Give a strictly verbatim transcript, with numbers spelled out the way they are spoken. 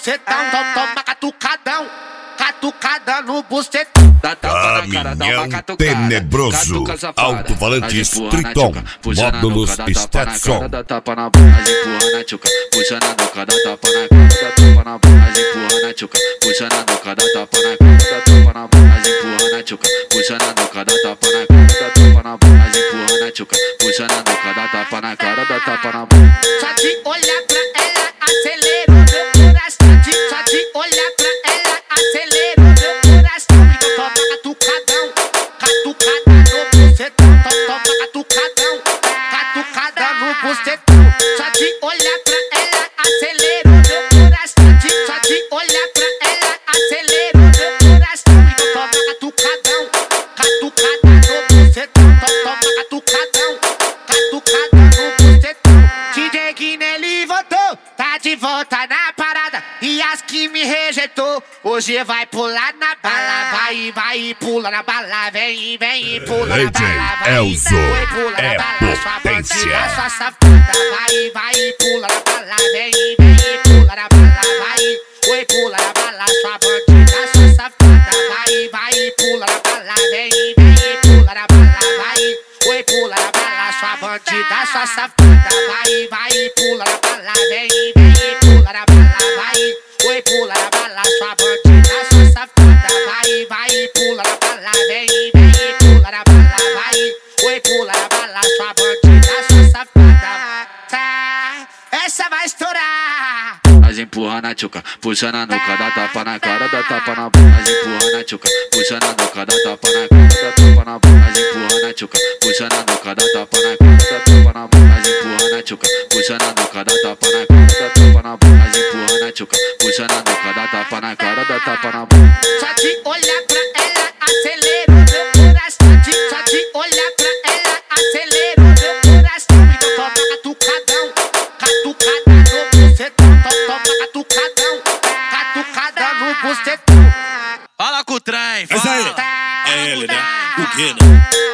bucetão, então toma catucadão, catucada no bucetão. Caminhão tenebroso, alto-falantes Triton, módulos Stetson. Tapa na bunda, empurra na tchuca, puxa na nuca, dá tapa na cara, dá tapa na bunda, empurra na tchuca, puxa na nuca, dá tapa na cara, dá tapa na bunda, empurra na tchuca, puxa na nuca, dá tapa na cara, dá tapa na bunda, empurra na tchuca, puxa na nuca, dá tapa na cara, dá tapa na bunda. Só de olhar pra ela, acelera o meu coração. Só de olhar pra ela, acelera o meu coração. Então toma catucadão, catucada no bucetão. Então toma catucadão, catucada no bucetão. Só de olhar pra ela, acelera o meu coração. Só de olhar pra ela, acelera o meu coração. Então toma catucadão, catucada no bucetão. Então toma catucadão, catucada no bucetão. D J Guinelli voltou, tá de volta na parada. E as que me rejeitou, hoje vai pular na bala. Vai, vai, pula na bala. Vem, vem, pula na bala. Vai, Elzo vai, pula é na bala. Sua potência. bandida, sua safada. Vai, vai, pula na bala. Vem, vem, pula na bala. Vai, oi, pula na bala. Sua bandida, sua safada. Vai, vai, pula na bala. Vem, vem, pula na bala. Vai, oi, pula na bala. Sua bandida, sua safada. Vai, vai, pula na bala. Vem, vem, pula na bala. Vai, oi, pula na bala. Sua bandida, sua safada. Vai, vai, pula na bala. Vem, vem, pula na bala. Vai, oi, pula na bala. Sua bandida, sua safada. Tá, essa vai estourar. Mas empurra na tchuca, puxa na nuca, dá tapa na cara, dá tapa na bunda, empurra na tchuca, puxa na nuca, dá tapa na cara, dá tapa na bunda, empurra na tchuca, puxa na nuca, dá tapa na cara, dá tapa na bunda, empurra na tchuca, puxa na nuca, dá tapa na cara, dá tapa na bunda, empurra na tchuca, puxa na nuca, dá tapa na cara, dá tapa na bunda. Só de olhar pra ela, acelera o meu coração. Só de olhar pra ela, acelera o meu coração. Então toma catucadão, catucada no bucetão. Então toma catucadão, catucada no bucetão. Fala com o trem, É isso aí. fala. Tá, É ele, né? tá. O Guina.